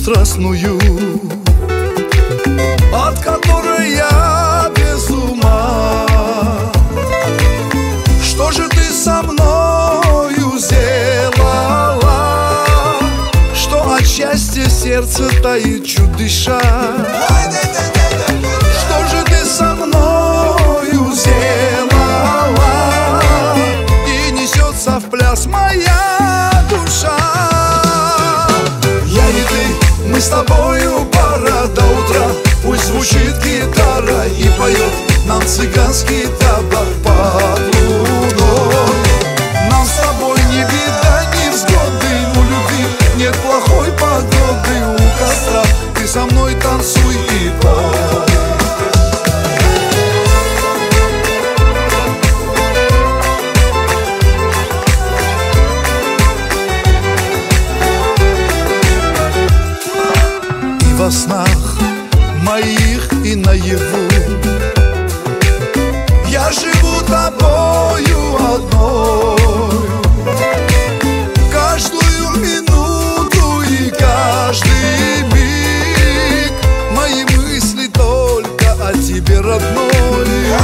страстную, от которой я без ума. Что же ты со мною сделала, что от счастья сердце таит чудыша? Что же ты со мною сделала, и несется в пляс моя душа? Я и ты, мы с тобою пара до утра. Пусть звучит гитара и поет нам цыганский табор под луной. Нам с тобой ни беда, ни взгоды, у любви нет плохой погоды. У костра ты со мной танцуй и пой. Во снах моих и наяву я живу тобою одной. Каждую минуту и каждый миг мои мысли только о тебе, родной.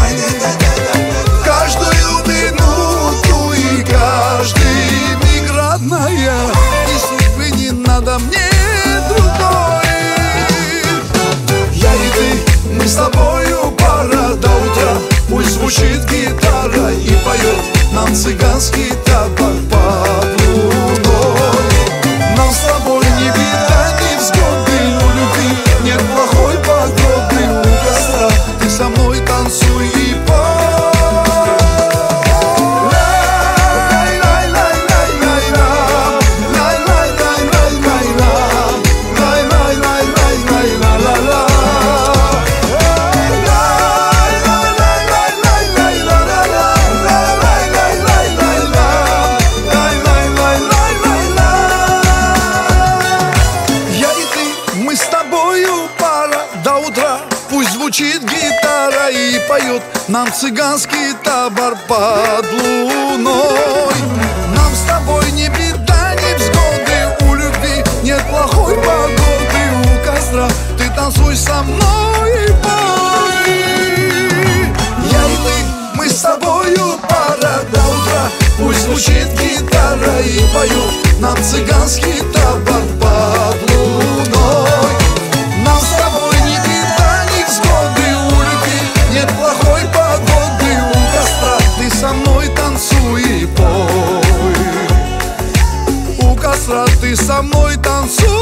Каждую минуту и каждый миг, родная, и судьбы не надо мне другой. Мы с тобою пара до утра. Пусть звучит гитара и поет нам цыганский табор под луной. Нам с тобой ни беда, ни взгоды, у любви нет плохой погоды. У костра ты со мной танцуй и пой. Пусть звучит гитара и поет нам цыганский табор под луной. Нам с тобой ни беда, ни взгоды, у любви нет плохой погоды. У костра ты танцуй со мной и пой. Я и ты, мы с тобою пара до утра. Пусть звучит гитара и поет нам цыганский табор под луной. Нам с тобой ни беда, ни взгоды, у любви нет плохой погоды. У костра ты со мной танцуй и пой. У костра ты со мной танцуй.